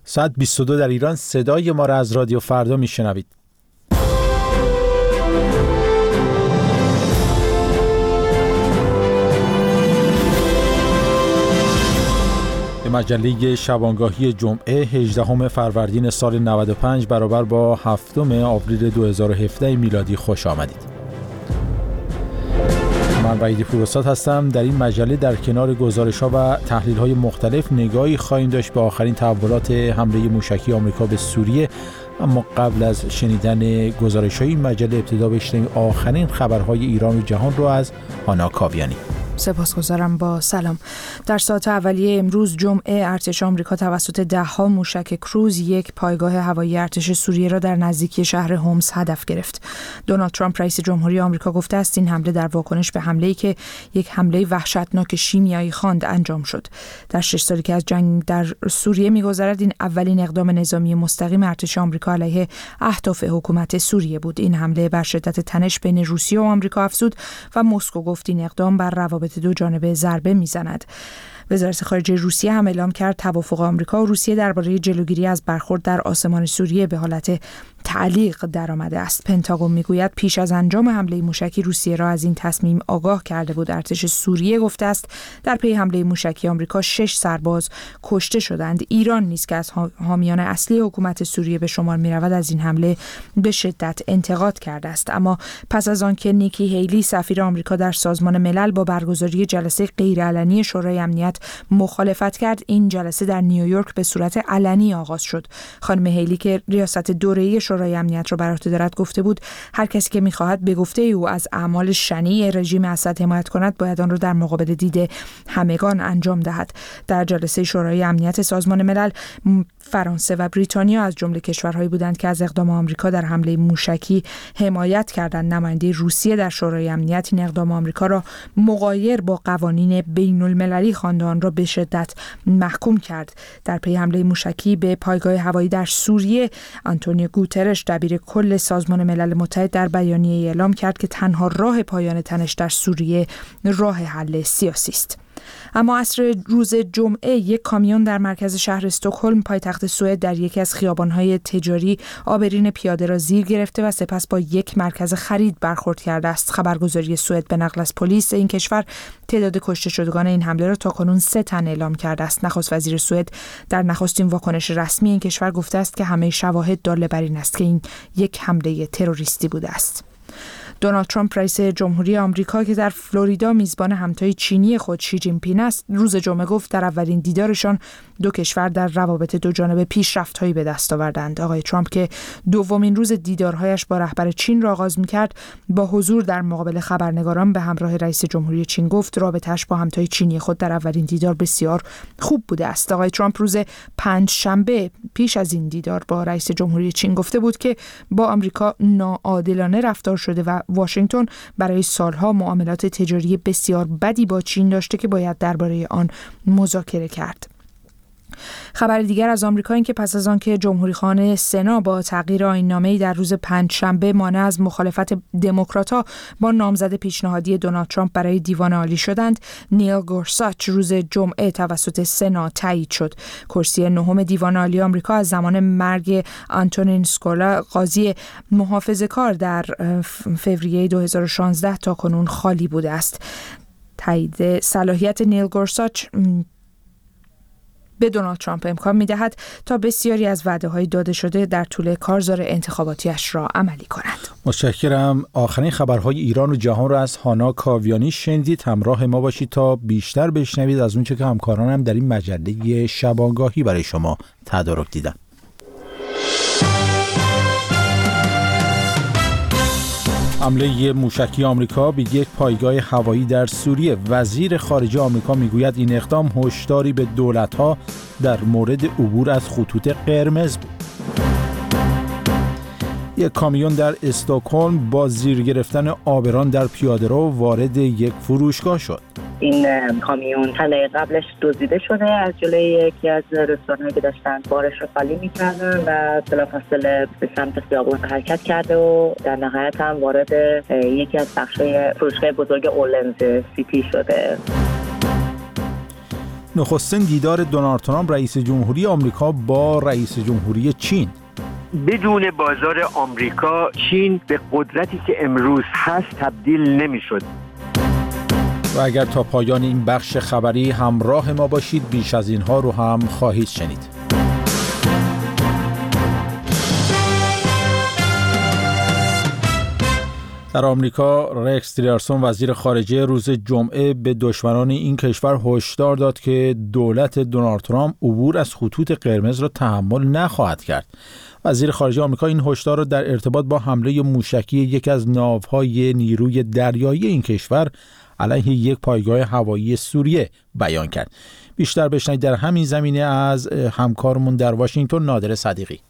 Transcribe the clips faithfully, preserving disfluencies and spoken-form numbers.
ساعت بیست و دو در ایران. صدای ما را از رادیو فردا میشنوید. به مجله شبانگاهی جمعه هجدهم فروردین سال نود و پنج برابر با هفتم آوریل دو هزار و هفده میلادی خوش آمدید. من وحید پوروساد هستم. در این مجله در کنار گزارش‌ها و تحلیل‌های مختلف نگاهی خواهیم داشت به آخرین تحولات حمله موشکی آمریکا به سوریه. اما قبل از شنیدن گزارش‌های این مجله ابتدا بشنویم آخرین خبرهای ایران و جهان رو از هانا کاویانی. سپاسگزارم. با سلام. در ساعت اولیه امروز جمعه ارتش آمریکا توسط ده‌ها موشک کروز یک پایگاه هوایی ارتش سوریه را در نزدیکی شهر هومس هدف گرفت. دونالد ترامپ رئیس جمهوری آمریکا گفته است این حمله در واکنش به حمله‌ای که یک حمله وحشتناک شیمیایی خواند انجام شد. در شش سالی که از جنگ در سوریه می‌گذرد این اولین اقدام نظامی مستقیم ارتش آمریکا علیه اهداف حکومت سوریه بود. این حمله بر شدت تنش بین روسیه و آمریکا افزود و مسکو گفت این اقدام بر روابط دو جانبه ضربه میزند. وزارت خارجه روسیه هم اعلام کرد توافق آمریکا و روسیه درباره جلوگیری از برخورد در آسمان سوریه به حالت تعلیق درآمده است. پنتاگون میگوید پیش از انجام حمله موشکی روسیه را از این تصمیم آگاه کرده بود. ارتش سوریه گفته است در پی حمله موشکی آمریکا شش سرباز کشته شدند. ایران نیز که از حامیان اصلی حکومت سوریه به شمار میرود از این حمله به شدت انتقاد کرده است. اما پس از آنکه نیکی هیلی سفیر آمریکا در سازمان ملل با برگزاری جلسه غیرعلنی شورای امنیت مخالفت کرد، این جلسه در نیویورک به صورت علنی آغاز شد. خانم هیلی که ریاست دوره‌ای شورای امنیت را بر عهده دارد گفته بود هر کسی که می‌خواهد به گفته او از اعمال شنیع رژیم اسد حمایت کند باید آن را در مقابل دید همگان انجام دهد. در جلسه شورای امنیت سازمان ملل فرانسه و بریتانیا از جمله کشورهایی بودند که از اقدام آمریکا در حمله موشکی حمایت کردند. نماینده روسیه در شورای امنیت این اقدام آمریکا را مغایر با قوانین بین‌المللی خواند، آن را به شدت محکوم کرد. در پی حمله موشکی به پایگاه هوایی در سوریه، آنتونیو گوترش دبیر کل سازمان ملل متحد در بیانیه‌ای اعلام کرد که تنها راه پایان تنش در سوریه راه حل سیاسی است. اما عصر روز جمعه یک کامیون در مرکز شهر استکهلم پایتخت سوئد در یکی از خیابان‌های تجاری آبرین پیاده را زیر گرفته و سپس با یک مرکز خرید برخورد کرده است. خبرگزاری سوئد به نقل از پلیس این کشور تعداد کشته شدگان این حمله را تاکنون سه تن اعلام کرده است. نخست وزیر سوئد در نخستین واکنش رسمی این کشور گفته است که همه شواهد دال بر این است که این یک حمله تروریستی بوده است. دونالد ترامپ رئیس جمهوری آمریکا که در فلوریدا میزبان همتای چینی خود شی جین پینگ است، روز جمعه گفت در اولین دیدارشان دو کشور در روابط دو جانبه پیشرفت‌هایی به دست آوردند. آقای ترامپ که دومین روز دیدارهایش با رهبر چین را آغاز می‌کرد، با حضور در مقابل خبرنگاران به همراه رئیس جمهوری چین گفت رابطه‌اش با همتای چینی خود در اولین دیدار بسیار خوب بوده است. آقای ترامپ روز پنجشنبه پیش از این دیدار با رئیس جمهوری چین گفته بود که با آمریکا ناعادلانه رفتار شده و واشنگتن برای سالها معاملات تجاری بسیار بدی با چین داشته که باید درباره آن مذاکره کرد. خبر دیگر از آمریکا این که پس از آنکه جمهوریخوان سنا با تغییر آیین‌نامه‌ای در روز پنجشنبه مانع از مخالفت دموکرات‌ها با نامزد پیشنهادی دونالد ترامپ برای دیوان عالی شدند، نیل گورساچ روز جمعه توسط سنا تایید شد. کرسی نهم دیوان عالی آمریکا از زمان مرگ آنتونین اسکولا قاضی محافظه‌کار در فوریه دو هزار و شانزده تا کنون خالی بوده است. تایید صلاحیت نیل گورساچ به دونالد ترامپ امکان می‌دهد تا بسیاری از وعده‌های داده شده در طول کارزار انتخاباتیش را عملی کند. متشکرم. آخرین خبرهای ایران و جهان را از هانا کاویانی شنیدید. همراه ما باشید تا بیشتر بشنوید از اونچه که همکارانم در این مجله شبانگاهی برای شما تدارک دیدن. حمله موشکی آمریکا به یک پایگاه هوایی در سوریه. وزیر خارجه آمریکا میگوید این اقدام هشداری به دولت‌ها در مورد عبور از خطوط قرمز بود. یک کامیون در استکهلم با زیر گرفتن آبران در پیاده‌رو وارد یک فروشگاه شد. این کامیون چند دقیقه قبلش دزدیده شده از جلوی یکی از رستوران‌هایی که داشتن بارش رو خالی می‌کردن و بلافاصله به سمت خیابون حرکت کرده و در نهایت هم وارد یکی از بخش‌های فروشگاه بزرگ اورلنز سیتی شده. نخستین دیدار دونالد ترامپ رئیس جمهوری آمریکا با رئیس جمهوری چین. بدون بازار آمریکا چین به قدرتی که امروز هست تبدیل نمی‌شد. و اگر تا پایان این بخش خبری همراه ما باشید بیش از اینها رو هم خواهید شنید. در آمریکا رکس تیلرسون وزیر خارجه روز جمعه به دشمنان این کشور هشدار داد که دولت دونالد ترامپ عبور از خطوط قرمز را تحمل نخواهد کرد. وزیر خارجه آمریکا این هشدار را در ارتباط با حمله موشکی یکی از ناوهای نیروی دریایی این کشور علیه یک پایگاه هوایی سوریه بیان کرد. بیشتر بشنوید در همین زمینه از همکارمون در واشنگتن نادر صدیقی.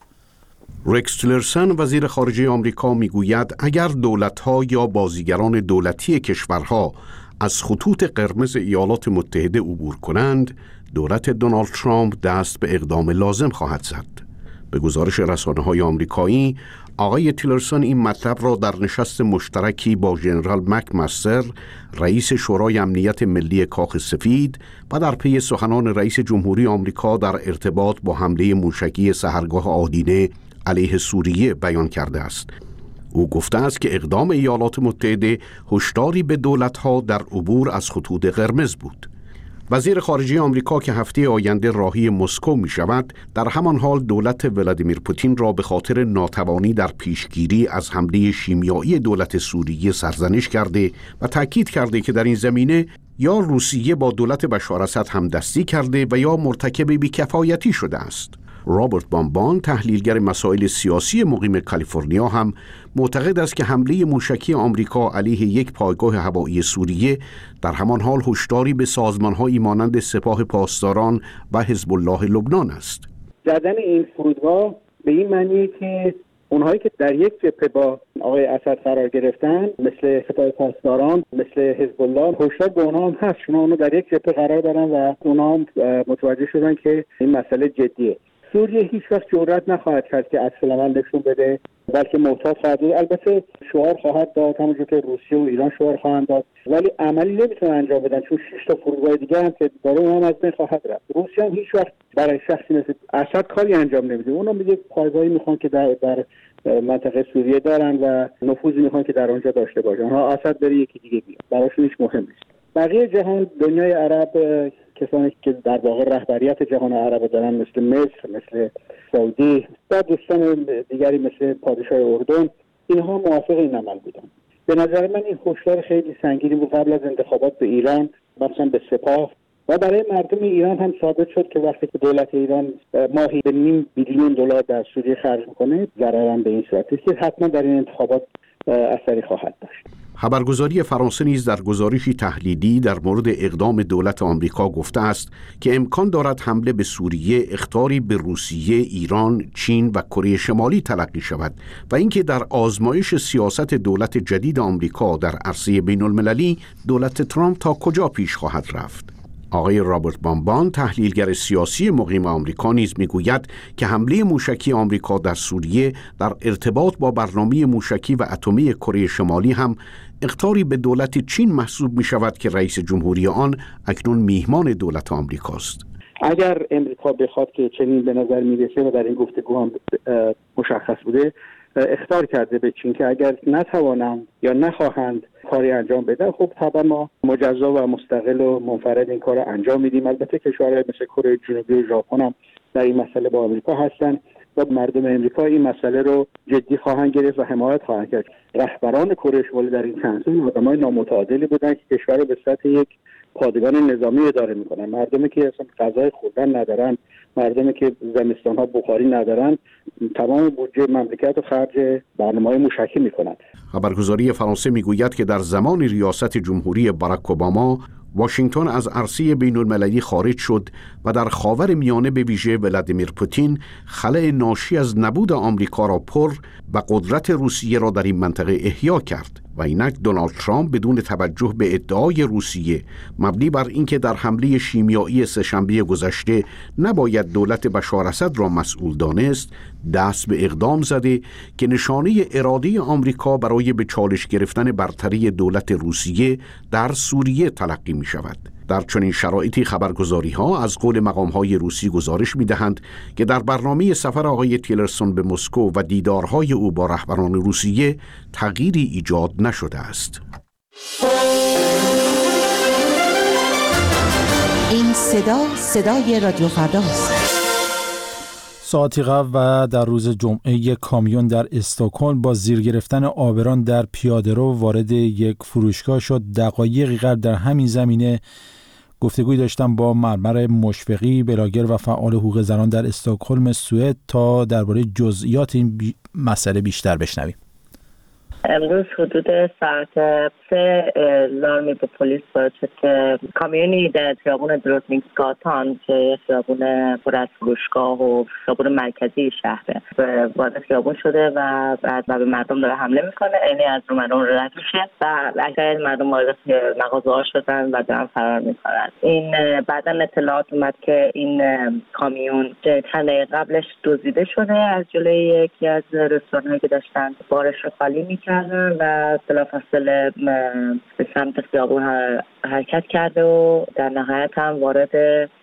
رکس تیلرسون وزیر خارجه آمریکا میگوید اگر دولت‌ها یا بازیگران دولتی کشورها از خطوط قرمز ایالات متحده عبور کنند، دولت دونالد ترامپ دست به اقدام لازم خواهد زد. به گزارش رسانه‌های آمریکایی، آقای تیلرسون این مطلب را در نشست مشترکی با ژنرال مکمستر، رئیس شورای امنیت ملی کاخ سفید و در پی سخنان رئیس جمهوری آمریکا در ارتباط با حمله موشکی سحرگاه آدینه علیه سوریه بیان کرده است. او گفته است که اقدام ایالات متحده هشداری به دولت‌ها در عبور از خطوط قرمز بود. وزیر خارجه آمریکا که هفته آینده راهی مسکو می شود، در همان حال دولت ولادیمیر پوتین را به خاطر ناتوانی در پیشگیری از حمله شیمیایی دولت سوریه سرزنش کرده و تاکید کرده که در این زمینه یا روسیه با دولت بشار اسد همدستی کرده و یا مرتکب بی‌کفایتی شده است. رابرت بامبان، تحلیلگر مسائل سیاسی مقیم کالیفرنیا، هم معتقد است که حمله موشکی آمریکا علیه یک پایگاه هوایی سوریه در همان حال هشداری به سازمان‌هایی مانند سپاه پاسداران و حزب الله لبنان است. زدن این فرودگاه به این معنی که اونهایی که در یک جبهه با آقای اسد قرار گرفتن، مثل سپاه پاسداران، مثل حزب الله، هشدار به اونها هم هست. شما اونها در یک جبهه قرار دارن و اونها هم متوجه شدن که این مسئله جدیه. سوریه هیچ وقت جرئت نخواهد کرد که عکس العمل نشون بده، بلکه محتاط خواهد بود. البته شعار خواهد داد، همونجور که روسیه و ایران شعار خواهند داد، ولی عملی نمیتونن انجام بدن، چون شش تا فرودگاه دیگه هم که داره اونها از بین خواهد رفت. روسیه هم هیچ وقت برای شخصی مثل اسد کاری انجام نمیده. اونا میگه پایگاهی میخوان که در در منطقه سوریه دارن و نفوذی میخوان که در اونجا داشته باشن. اونها اسد بره یکی دیگه بیاد، براشون هیچ مهم نیست. بقیه جهان، دنیای عرب، کسانی که در واقع رهبریت جهان عرب دارن، مثل مصر، مثل سعودی و دوستان دیگری مثل پادشاه اردن، اینها موافق این عمل بودن. به نظر من این هشدار خیلی سنگینی بود قبل از انتخابات به ایران، مثلا به سپاه، و برای مردم ایران هم ثابت شد که وقتی که دولت ایران ماهی به نیم بیلیون دلار در سوریه خرج میکنه، ضرر هم به این صورت است که حتما در این انتخابات اثری خواهد داشت. خبرگزاری فرانسه نیز در گزارشی تحلیلی در مورد اقدام دولت آمریکا گفته است که امکان دارد حمله به سوریه اخطاری به روسیه، ایران، چین و کره شمالی تلقی شود و اینکه در آزمایش سیاست دولت جدید آمریکا در عرصه بین المللی دولت ترامپ تا کجا پیش خواهد رفت. آقای رابرت بامبان، تحلیلگر سیاسی مقیم آمریکا، نیز میگوید که حمله موشکی آمریکا در سوریه در ارتباط با برنامه موشکی و اتمی کره شمالی هم اخطاری به دولت چین محسوب می شود که رئیس جمهوری آن اکنون میهمان دولت آمریکاست. اگر امریکا بخواد که چنین به نظر میرسه و در این گفتگو هم مشخص بوده، اخطار کرده به چین که اگر نتوانند یا نخواهند کاری انجام بدن، خب طبعا ما مجزا و مستقل و منفرد این کار رو انجام میدیم. البته کشورهای مثل کره جنوبی و ژاپن هم در این مسئله با آمریکا هستن و مردم امریکا این مسئله رو جدی خواهند گرفت و حمایت خواهند کرد. رهبران کره شمالی در این چند سال آدمای نامتعادلی بودن که کشور رو به سطح یک پادگان نظامی اداره میکنن. مردمی که اصلا غذای خوردن ندارن، مردمی که زمستان‌ها بخاری ندارن، تمام بودجه مملکت رو خرج برنامه‌های موشکی میکنن. خبرگزاری فرانسه میگوید که در زمان ریاست جمهوری باراک اوباما واشنگتن از عرصه بین المللی خارج شد و در خاور میانه به ویژه ولادیمیر پوتین خلأ ناشی از نبود آمریکا را پر و قدرت روسیه را در این منطقه احیا کرد و اینک دونالد ترامپ بدون توجه به ادعای روسیه مبنی بر اینکه در حمله شیمیایی سه‌شنبه گذشته نباید دولت بشار اسد را مسئول دانست، دست به اقدام زده که نشانه اراده آمریکا برای به چالش گرفتن برتری دولت روسیه در سوریه تلقی می شود. در چنین شرایطی خبرگزاری‌ها از قول مقام‌های روسی گزارش می‌دهند که در برنامه سفر آقای تیلرسون به مسکو و دیدارهای او با رهبران روسیه تغییری ایجاد نشده است. این صدا صدای رادیو فرداست. ساعتی قبل و در روز جمعه یک کامیون در استکهلم با زیر گرفتن عابران در پیاده‌رو وارد یک فروشگاه شد. دقایقی قبل در همین زمینه گفتگوی داشتم با مرمر مشفقی، بلاگر و فعال حقوق زنان در استکهلم سوئد تا درباره جزئیات این بی... مسئله بیشتر بشنویم. امروز حدود ساعت سه لارمی به پلیس وارد شد که کامیونی در خیابون دروتنیکسگاتان که خیابون پر از فروشگاه و خیابون مرکزی شهره وارد خیابون شده و بعد به مردم داره حمله میکنه. اینی از رو مردم رد میشه و اکثر مردم وارد مغازه ها شدن و دارن فرار میکنن. این بعدا اطلاعات اومد که این کامیون چند دقیقه قبلش دزدیده شده از جلوی یکی از رستوران‌هایی که داشتن بارش رو خالی میکردن و بلافاصله به سمت خیابون حرکت کرده و در نهایت هم وارد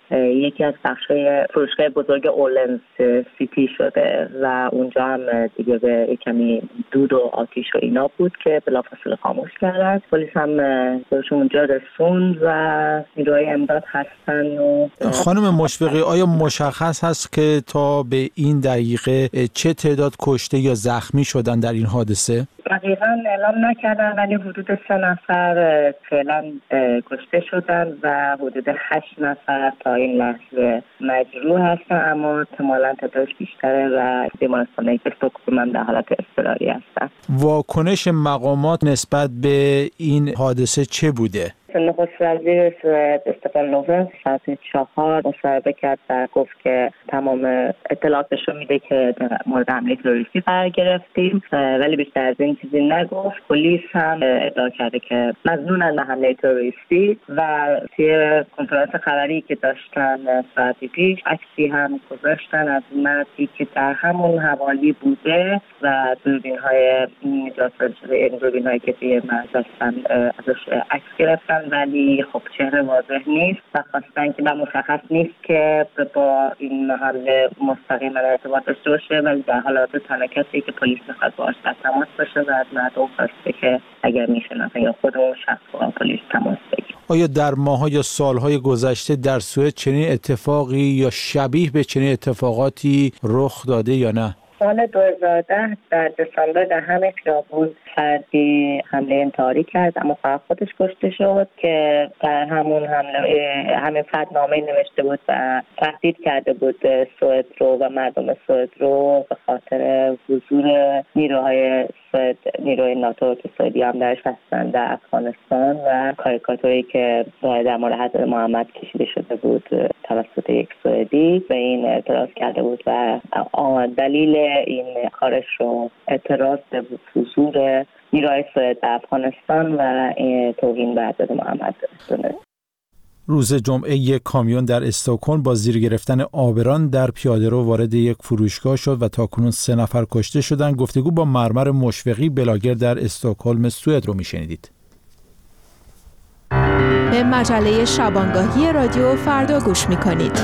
یکی از بخش‌های فروشگاه بزرگ اولنز سیتی شده و اونجا هم دیگه به کمی دود و آتیش و اینا بود که بلافاصله خاموش کردن. پلیس هم خودشون اونجا رسوند و نیروهای امداد هستن. و خانم مشفقی، آیا مشخص هست که تا به این دقیقه چه تعداد کشته یا زخمی شدن در این حادثه؟ دقیقاً اعلام نکردن ولی حدود سه نفر فعلا کشته شدن و حدود هشت نفر تا این لحظه مجروح هستن، اما احتمالاً تعدادش بیشتره و بیمارستان‌های استکهلم هم در حالت اضطراری هستن. واکنش مقامات نسبت به این حادثه چه بوده؟ نخست وزیر سوئد استفان لوفن ساعت چهار مصاحبه کرد و گفت که تمام اطلاعاتش رو میده که مورد حمله تروریستی قرار گرفتیم، ولی بیشتر از این چیزی نگفت. پلیس هم ادعا کرده که مظنون از حمله تروریستی و توی کنفرانس خبری که داشتن ساعتی پیش عکسی هم گذاشتن از مردی که در همون حوالی بوده و دوربین‌های جاسوسی شده، دوربین‌هایی که توی مرز هستن ازش عکس گرفتن، ولی خب چهره واضح نیست و خواستن که مشخص نیست که با این محل مستقیما ارتباط داشته باشه، ولی در حالات تنها کسی که پلیس میخواد باهاش در تماس باشه و از مردم خواسته که اگر میشناسن یا خود اون شخص با پلیس تماس بگیره. آیا در ماه‌ها یا سال‌های گذشته در سوئد چنین اتفاقی یا شبیه به چنین اتفاقاتی رخ داده یا نه؟ سال دو هزار و ده در دسامبر در همین خیابون فردی حمله انتحاری کرد، اما فقط خودش کشته شد که در همون حمله همین فرد نامه نوشته بود و تهدید کرده بود سوئد رو و مردم سوئد رو به خاطر حضور نیروهای سوئد، نیروی ناتو که سوئدی هم درش هستن در افغانستان و کاریکاتوری که در مورد حضرت محمد کشیده شده بود توسط یک سوئدی به این اعتراض کرده بود و دلیل این کارش رو اعتراض به حضور نیروهای سوئد در افغانستان و توهین به حضرت محمد دونه. روز جمعه یک کامیون در استکهلم با زیر گرفتن عابران در پیاده‌رو وارد یک فروشگاه شد و تاکنون سه نفر کشته شدند. گفتگو با مرمر مشفقی، بلاگر در استکهلم سوئد رو میشنیدید. به مجله شبانگاهی رادیو فردا گوش میکنید.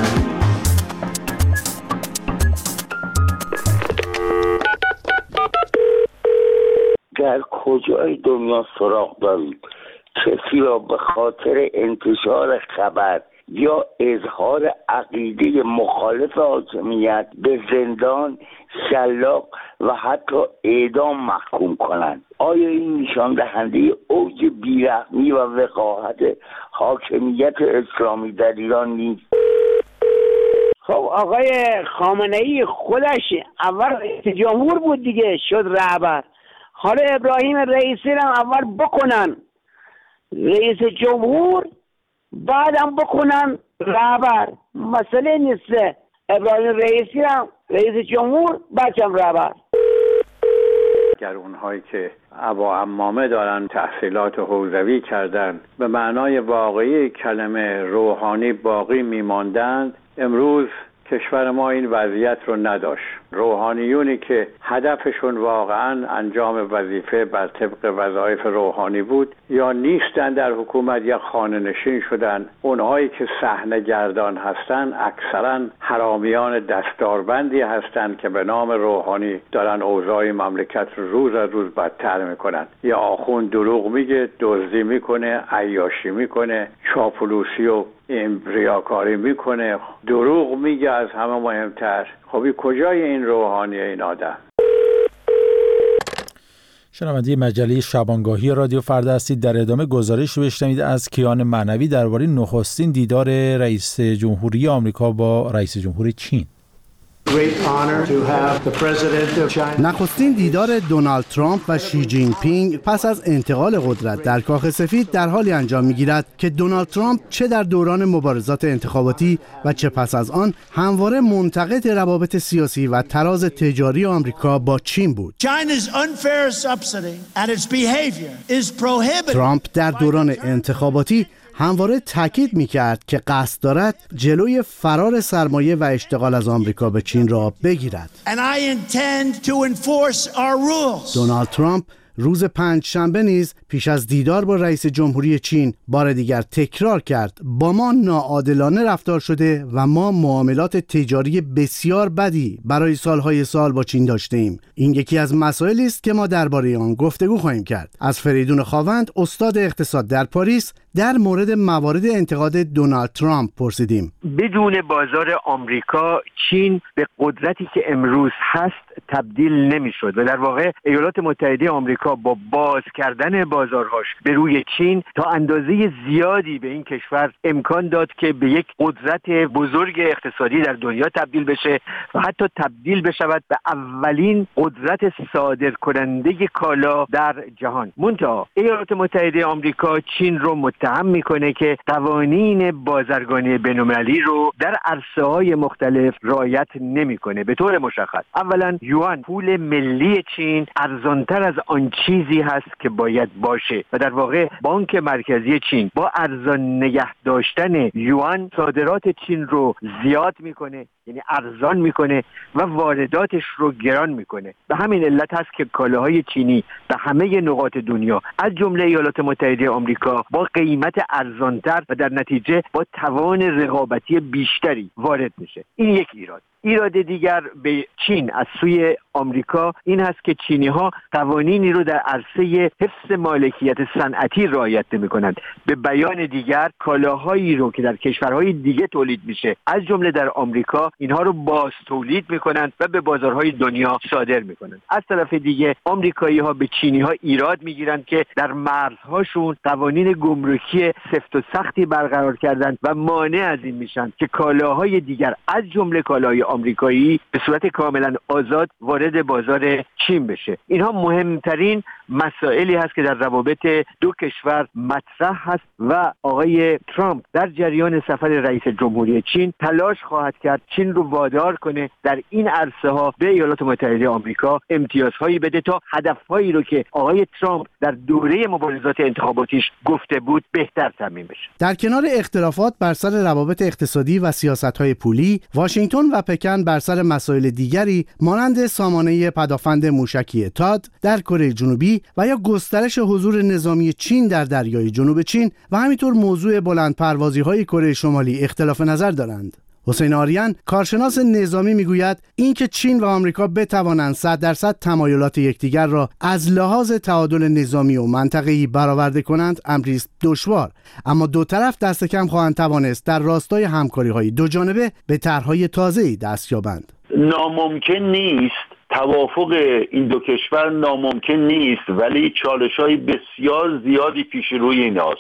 در کجای دنیا سراغ دارید کسی را به خاطر انتشار خبر یا اظهار عقیده مخالف حاکمیت به زندان، شلاق و حتی اعدام محکوم کنند؟ آیا این نشان دهنده اوج بیرحمی و وقاحت حاکمیت اسلامی در ایران نیست؟ خب آقای خامنه‌ای خودش اول رئیس جمهور بود دیگه، شد رهبر. حالا ابراهیم رئیسی رو اول بکنن رئیس جمهور، بعدم بکنن رهبر. مسئله نیست. ابراهیم رئیسی رو رئیس جمهور، بعدم رهبر. اگر اونهایی که ابا عمامه دارن تحصیلات حوزوی کردن به معنای واقعی کلمه روحانی باقی میماندند، امروز کشور ما این وضعیت رو نداشت. روحانیونی که هدفشون واقعا انجام وظیفه بر طبق وظایف روحانی بود یا نیستن در حکومت یا خانه نشین شدن. اونهایی که صحنه گردان هستن اکثرا حرامیان دستاربندی هستن که به نام روحانی دارن اوضاع مملکت رو روز از روز بدتر میکنن. یا آخوند دروغ میگه، دزدی میکنه، عیاشی میکنه، چاپلوسی و ریاکاری میکنه، دروغ میگه، از همه مهمتر. خب کجای این روحانی این آدم؟ شنونده مجله شبانگاهی رادیو فردا هستید. در ادامه گزارش رو بشنوید از کیان معنوی درباره نخستین دیدار رئیس جمهوری آمریکا با رئیس جمهوری چین. نخستین دیدار دونالد ترامپ و شی جین پینگ پس از انتقال قدرت در کاخ سفید در حالی انجام می‌گیرد که دونالد ترامپ چه در دوران مبارزات انتخاباتی و چه پس از آن همواره منتقد روابط سیاسی و تراز تجاری آمریکا با چین بود. ترامپ در دوران انتخاباتی همواره تاکید می‌کرد که قصد دارد جلوی فرار سرمایه و اشتغال از آمریکا به چین را بگیرد. دونالد ترامپ روز پنج شنبه نیز پیش از دیدار با رئیس جمهوری چین بار دیگر تکرار کرد با ما ناعادلانه رفتار شده و ما معاملات تجاری بسیار بدی برای سالهای سال با چین داشته ایم. این یکی از مسائلی است که ما درباره آن گفتگو خواهیم کرد. از فریدون خاوند استاد اقتصاد در پاریس در مورد موارد انتقاد دونالد ترامپ پرسیدیم. بدون بازار آمریکا چین به قدرتی که امروز هست تبدیل نمیشد و در واقع ایالات متحده آمریکا با باز کردن بازارهاش به روی چین تا اندازه زیادی به این کشور امکان داد که به یک قدرت بزرگ اقتصادی در دنیا تبدیل بشه و حتی تبدیل بشود به اولین قدرت صادر کننده کالا در جهان. منتها ایالات متحده آمریکا چین رو متهم میکنه که قوانین بازرگانی بین‌المللی رو در عرصه‌های مختلف رعایت نمیکنه. به طور مشخص اولا یوان پول ملی چین ارزانتر از آن چیزی هست که باید باشه و در واقع بانک مرکزی چین با ارزان نگه داشتن یوان صادرات چین رو زیاد میکنه، یعنی ارزان میکنه و وارداتش رو گران میکنه. به همین علت هست که کالاهای چینی به همه نقاط دنیا از جمله ایالات متحده آمریکا با قیمت ارزانتر و در نتیجه با توان رقابتی بیشتری وارد میشه. این یک ایراد. ایراد دیگر به چین از سوی آمریکا این هست که چینی‌ها قوانینی رو در عرصه حفظ مالکیت صنعتی رعایت نمی‌کنند. به بیان دیگر کالاهایی رو که در کشورهای دیگه تولید میشه از جمله در آمریکا اینها رو باز تولید می‌کنند و به بازارهای دنیا صادر می‌کنند. از طرف دیگه آمریکایی‌ها به چینی‌ها ایراد می‌گیرند که در مرزهاشون قوانین گمرکی سفت و سختی برقرار کردند و مانع از این میشن که کالاهای دیگر از جمله کالاهای آمریکایی به صورت کاملا آزاد وارد بازار چین بشه. اینها مهمترین مسائلی هست که در روابط دو کشور مطرح هست و آقای ترامپ در جریان سفر رئیس جمهوری چین تلاش خواهد کرد چین رو وادار کنه در این عرصه ها به ایالات متحده آمریکا امتیازهایی بده تا هدفهایی رو که آقای ترامپ در دوره مبارزات انتخاباتیش گفته بود بهتر تامین بشه. در کنار اختلافات بر سر روابط اقتصادی و سیاست‌های پولی، واشنگتن و پکن بر سر مسائل دیگری مانند سامانه پدافند موشکی تاد در کره جنوبی و یا گسترش حضور نظامی چین در دریای جنوب چین و همینطور موضوع بلندپروازی‌های کره شمالی اختلاف نظر دارند. حسین آریان کارشناس نظامی میگوید اینکه چین و آمریکا بتوانند صد درصد تمایلات یکدیگر را از لحاظ تعادل نظامی و منطقه‌ای برآورده کنند امری است دشوار، اما دو طرف دست کم خواهند توانست در راستای همکاری‌های دو جانبه به طرح‌های تازه‌ای دست یابند. ناممکن نیست توافق این دو کشور ناممکن نیست، ولی چالش‌های بسیار زیادی پیش روی ایناست.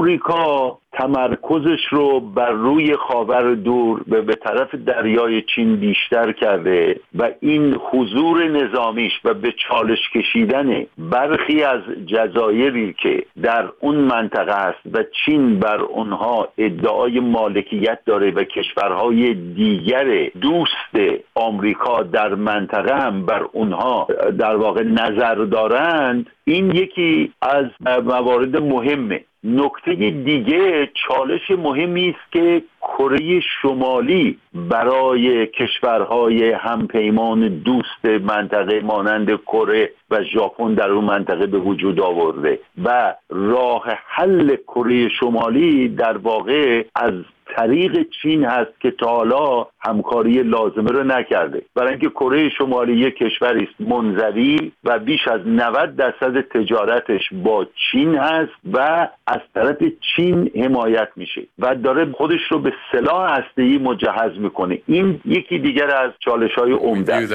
آمریکا تمرکزش رو بر روی خاور دور به, به طرف دریای چین بیشتر کرده و این حضور نظامیش و به چالش کشیدن برخی از جزایری که در اون منطقه است و چین بر اونها ادعای مالکیت داره و کشورهای دیگر دوست آمریکا در منطقه هم بر اونها در واقع نظر دارند، این یکی از موارد مهمه. نکته دیگه چالش مهمی است که کره شمالی برای کشورهای همپیمان دوست منطقه مانند کره و ژاپن در اون منطقه به وجود آورده و راه حل کره شمالی در واقع از طریق چین هست که تا حالا همکاری لازمه رو نکرده، برای اینکه کره شمالی یک کشوری است منزوی و بیش از نود درصد تجارتش با چین هست و از طرف چین حمایت میشه و داره خودش رو به سلاح هسته‌ای مجهز میکنه. این یکی دیگر از چالش‌های عمده است.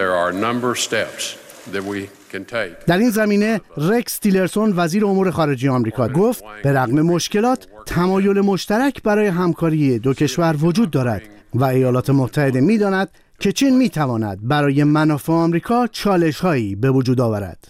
در این زمینه رکس تیلرسون وزیر امور خارجه آمریکا گفت به رغم مشکلات تمایل مشترک برای همکاری دو کشور وجود دارد و ایالات متحده می‌داند که چین می‌تواند برای منافع آمریکا چالش‌هایی به وجود آورد.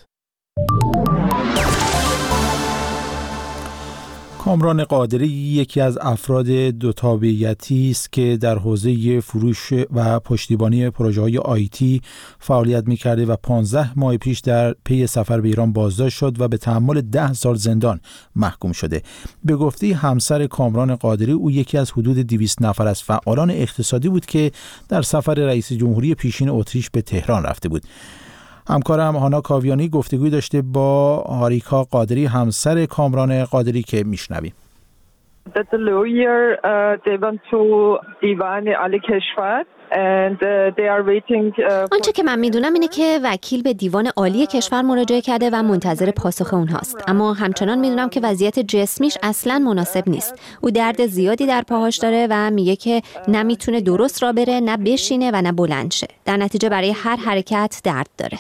کامران قادری یکی از افراد دو تابعیتی است که در حوزه فروش و پشتیبانی پروژه‌های آیتی فعالیت می‌کرده و پانزده ماه پیش در پی سفر به ایران بازداشت شد و به تحمل ده سال زندان محکوم شده. به گفته همسر کامران قادری، او یکی از حدود دویست نفر از فعالان اقتصادی بود که در سفر رئیس جمهوری پیشین اتریش به تهران رفته بود. همکارم هانا کاویانی گفتگوی داشته با هاریکا قادری، همسر کامران قادری، که میشنویم. That the lawyer uh, they went to دیوان عالی کشور and uh, they are waiting uh, آنچه که من میدونم اینه که وکیل به دیوان عالی کشور مراجعه کرده و منتظر پاسخ اونهاست، اما همچنان میدونم که وضعیت جسمیش اصلاً مناسب نیست. او درد زیادی در پاهاش داره و میگه که نمیتونه درست را بره، نه بشینه و نه بلند شه. در نتیجه برای هر حرکت درد داره.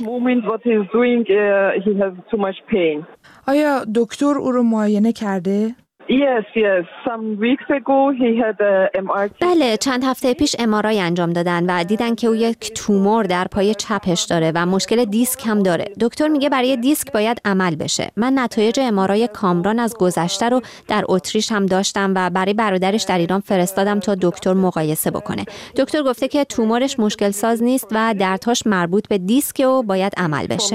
آیا دکتر او رو معاینه کرده؟ Yes, yes. Some weeks ago he had a ام آر تی. بله، چند هفته پیش ام آر آی انجام دادن و دیدن که او یک تومور در پای چپش داره و مشکل دیسک هم داره. دکتر میگه برای دیسک باید عمل بشه. من نتایج ام آر آی کامران از گذشته رو در اتریش هم داشتم و برای برادرش در ایران فرستادم تا دکتر مقایسه بکنه. دکتر گفته که تومورش مشکل ساز نیست و دردهاش مربوط به دیسک و باید عمل بشه.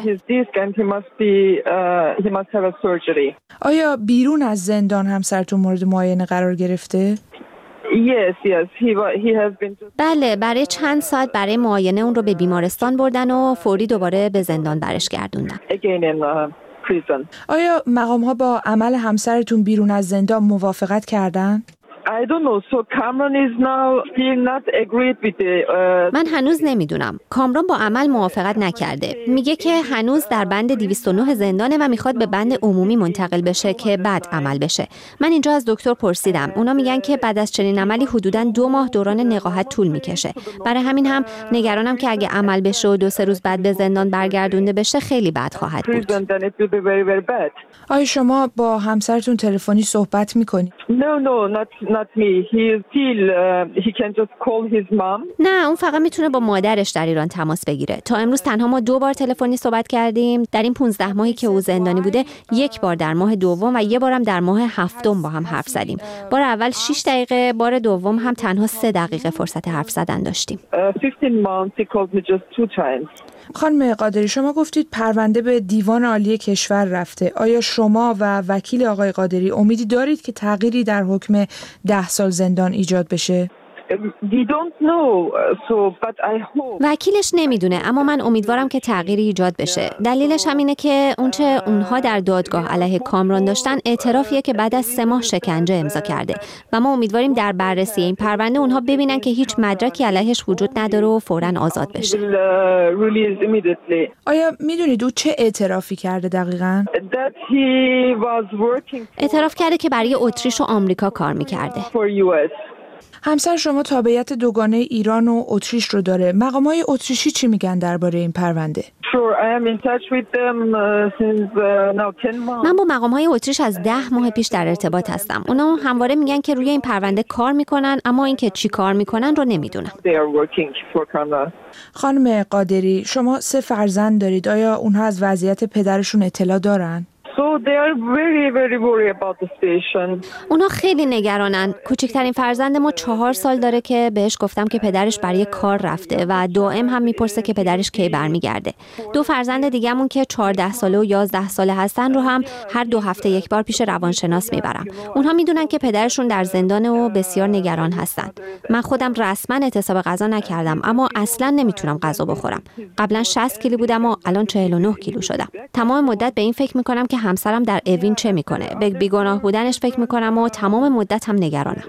آیا بیرون از زندان همسرتون مورد معاینه قرار گرفته؟ Yes, yes. He he has been just... بله، برای چند ساعت برای معاینه اون رو به بیمارستان بردن و فوری دوباره به زندان برش گردوندن. Again in uh, prison. آیا مقام‌ها با عمل همسرتون بیرون از زندان موافقت کردن؟ I don't know. So Cameron is now still not agreed with the uh... من هنوز نمیدونم. کامران با عمل موافقت نکرده. میگه که هنوز در بند دویست و نه زندانه و میخواد به بند عمومی منتقل بشه که بعد عمل بشه. من اینجا از دکتر پرسیدم. اونا میگن که بعد از چنین عملی حدوداً دو ماه دوران نقاهت طول میکشه. برای همین هم نگرانم که اگه عمل بشه و دو سه روز بعد به زندان برگردونده بشه خیلی بد خواهد بود. آیا شما با همسرتون تلفنی صحبت میکنید؟ No, no, not not me. He still uh, he can just call his mom. نه، اون فقط میتونه با مادرش در ایران تماس بگیره. تا امروز تنها ما دو بار تلفنی صحبت کردیم. در این پانزده ماهی که او زندانی بوده، یک بار در ماه دوم و یک بارم در ماه هفتم با هم حرف زدیم. بار اول شش دقیقه، بار دوم هم تنها سه دقیقه فرصت حرف زدن داشتیم. Uh, fifteen months he called me just two times. خانم قادری، شما گفتید پرونده به دیوان عالی کشور رفته. آیا شما و وکیل آقای قادری امیدی دارید که تغییری در حکم ده سال زندان ایجاد بشه؟ We don't know, so but I hope. وکیلش نمیدونه، اما من امیدوارم که تغییری ایجاد بشه. دلیلش هم اینه که اونچه اونها در دادگاه علیه کامران داشتن اعترافیه که بعد از سه ماه شکنجه امضا کرده و ما امیدواریم در بررسی این پرونده اونها ببینن که هیچ مدرکی علیهش وجود نداره و فوراً آزاد بشه. آیا میدونید او چه اعترافی کرده دقیقاً؟ اعتراف کرده که برای اتریش و آمریکا کار میکرده. همسر شما تابعیت دوگانه ایران و اتریش رو داره. مقامات اتریشی چی میگن درباره این پرونده؟ من با مقامات اتریش از ده ماه پیش در ارتباط هستم. اونا همواره میگن که روی این پرونده کار میکنن، اما اینکه چی کار میکنن رو نمیدونم. خانم قادری، شما سه فرزند دارید. آیا اونها از وضعیت پدرشون اطلاع دارن؟ So they are very very worried about the station. اونا خیلی نگرانن. کوچکترین فرزند ما چهار سال داره که بهش گفتم که پدرش برای کار رفته و دائم هم میپرسه که پدرش کی برمیگرده. دو فرزند دیگه‌مون که چهارده ساله و یازده ساله هستن رو هم هر دو هفته یک بار پیش روانشناس میبرم. اونها میدونن که پدرشون در زندانه و بسیار نگران هستن. من خودم رسما اعتصاب غذا نکردم اما اصلا نمیتونم غذا بخورم. قبلا شصت کیلو بودم و الان چهل و نه کیلو شدم. تمام مدت به این فکر میکنم که همسرم در اوین چه میکنه. به بیگناه بودنش فکر میکنم و تمام مدت هم نگرانم.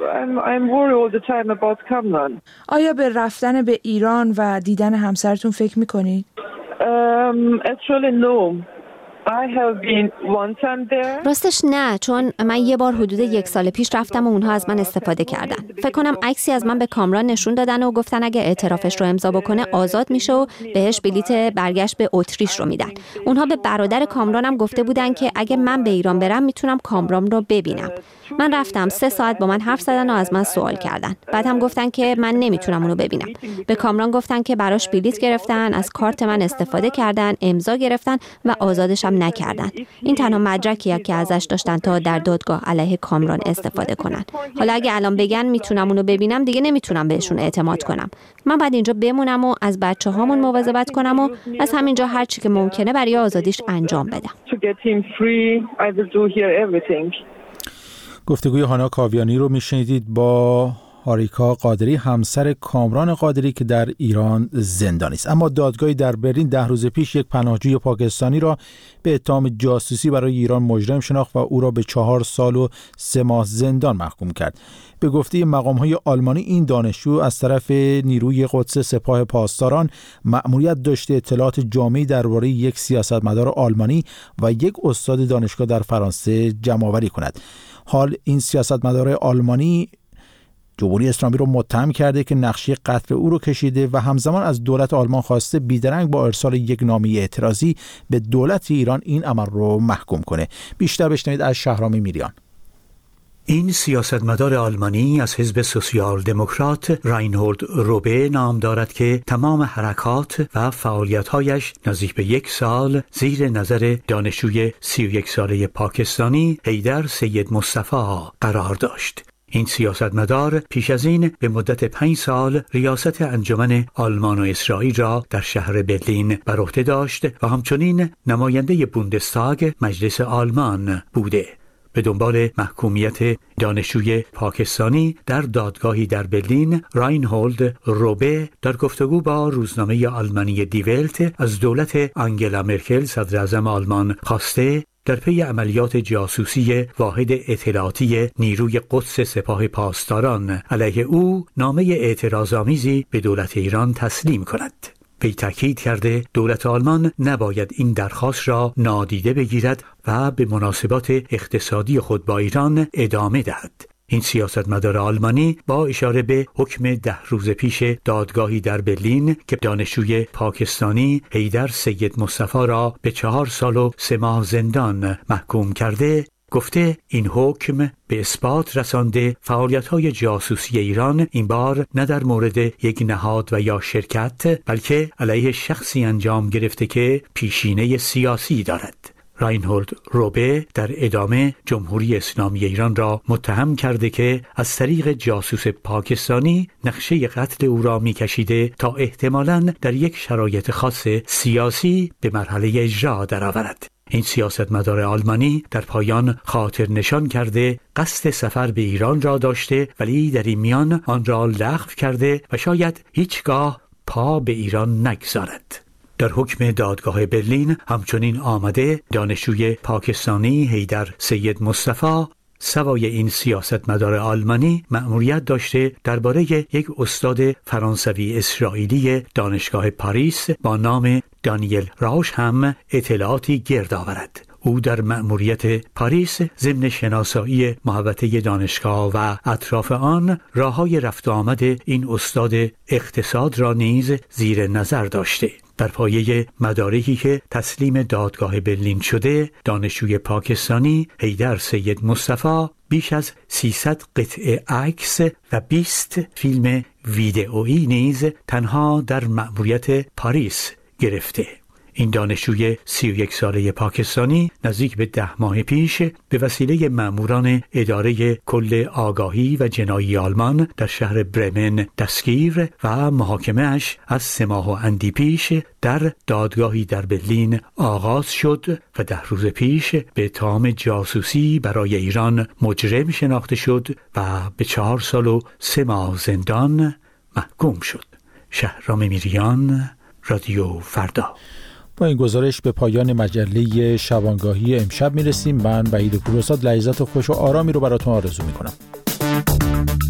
آیا به رفتن به ایران و دیدن همسرتون فکر میکنید؟ Um, actually no. I have been one time there. راستش نه، چون من یه بار حدود یک سال پیش رفتم و اونها از من استفاده کردن. فکر کنم عکسی از من به کامران نشون دادن و گفتن اگه اعترافش رو امضا بکنه آزاد میشه و بهش بلیت برگشت به اتریش رو میدن. اونها به برادر کامرانم گفته بودن که اگه من به ایران برم میتونم کامران رو ببینم. من رفتم، سه ساعت با من حرف زدن و از من سوال کردن. بعد هم گفتن که من نمیتونم اونو ببینم. به کامران گفتن که براش بلیت گرفتن، از کارت من استفاده کردن، امضا گرفتن و آزادش هم نکردن. این تنها مدرکیه که ازش داشتن تا در دادگاه علیه کامران استفاده کنن. حالا اگه الان بگن میتونم اونو ببینم، دیگه نمیتونم بهشون اعتماد کنم. من بعد اینجا بمونم و از بچه‌هامون مواظبت کنم و از همینجا هر چی که ممکنه برای آزادیش انجام بدم. گفتگوی هانا کاویانی رو میشنیدید با هاریکا قادری، همسر کامران قادری که در ایران زندانی است. اما دادگاهی در برلین ده روز پیش یک پناهجوی پاکستانی را به اتهام جاسوسی برای ایران مجرم شناخت و او را به چهار سال و سه ماه زندان محکوم کرد. به گفته مقام‌های آلمانی این دانشجو از طرف نیروی قدس سپاه پاسداران مأموریت داشته اطلاعات جامعی درباره یک سیاستمدار آلمانی و یک استاد دانشگاه در فرانسه جمع‌آوری کند. حال این سیاستمدار آلمانی جمهوری اسلامی رو متهم کرده که نقشه قتل او رو کشیده و همزمان از دولت آلمان خواسته بیدرنگ با ارسال یک نامه اعتراضی به دولت ایران این عمل رو محکوم کنه. بیشتر بشنوید از شهرام میریان. این سیاستمدار آلمانی از حزب سوسیال دموکرات راینهولد روبه نام دارد که تمام حرکات و فعالیت‌هایش نزدیک به یک سال زیر نظر دانشجوی سی و یک ساله پاکستانی حیدر سید مصطفی قرار داشت. این سیاستمدار پیش از این به مدت پنج سال ریاست انجمن آلمان و اسرائیل را در شهر برلین بر عهده داشت و همچنین نماینده بوندستاگ مجلس آلمان بوده. به دنبال محکومیت دانشجوی پاکستانی در دادگاهی در برلین، راینهولد روبه در گفتگو با روزنامه آلمانی دی ولت از دولت آنگلا مرکل صدر اعظم آلمان خواسته در پی عملیات جاسوسی واحد اطلاعاتی نیروی قدس سپاه پاسداران علیه او نامه اعتراض‌آمیزی به دولت ایران تسلیم کند. وی تاکید کرده دولت آلمان نباید این درخواست را نادیده بگیرد و به مناسبات اقتصادی خود با ایران ادامه دهد. این سیاستمدار آلمانی با اشاره به حکم ده روز پیش دادگاهی در برلین که دانشجوی پاکستانی حیدر سید مصطفی را به چهار سال و سه ماه زندان محکوم کرده، گفته این حکم به اثبات رسانده فعالیت‌های جاسوسی ایران این بار نه در مورد یک نهاد و یا شرکت بلکه علیه شخصی انجام گرفته که پیشینه سیاسی دارد. راینهولد روبه در ادامه جمهوری اسلامی ایران را متهم کرده که از طریق جاسوس پاکستانی نقشه قتل او را می‌کشیده تا احتمالاً در یک شرایط خاص سیاسی به مرحله اجرا درآورد. این سیاستمدار آلمانی در پایان خاطر نشان کرده قصد سفر به ایران را داشته ولی در این میان آن را لغو کرده و شاید هیچگاه پا به ایران نگذارد. در حکم دادگاه برلین همچنین آمده دانشجوی پاکستانی حیدر سید مصطفی سوای این سیاستمدار آلمانی مأموریت داشته درباره یک استاد فرانسوی اسرائیلی دانشگاه پاریس با نام دانیل راوش هم اطلاعاتی گرد آورد. او در مأموریت پاریس ضمن شناسایی محوطه دانشگاه و اطراف آن راههای رفت و آمد این استاد اقتصاد را نیز زیر نظر داشته. در پایه مدارکی که تسلیم دادگاه برلین شده، دانشجوی پاکستانی حیدر سید مصطفی بیش از سیصد قطعه عکس و بیست فیلم ویدئویی نیز تنها در مأموریت پاریس گرفته. این دانشجوی سی و یک ساله پاکستانی نزدیک به ده ماه پیش به وسیله ماموران اداره کل آگاهی و جنایی آلمان در شهر برمن دستگیر و محاکمه‌اش از سه ماه و اندی پیش در دادگاهی در برلین آغاز شد و ده روز پیش به اتهام جاسوسی برای ایران مجرم شناخته شد و به چهار سال و سه ماه زندان محکوم شد. شهرام میریان، رادیو فردا. با این گزارش به پایان مجله شبانگاهی امشب میرسیم. من وحید پوراستاد لحظات خوش و آرامی رو براتون آرزو میکنم.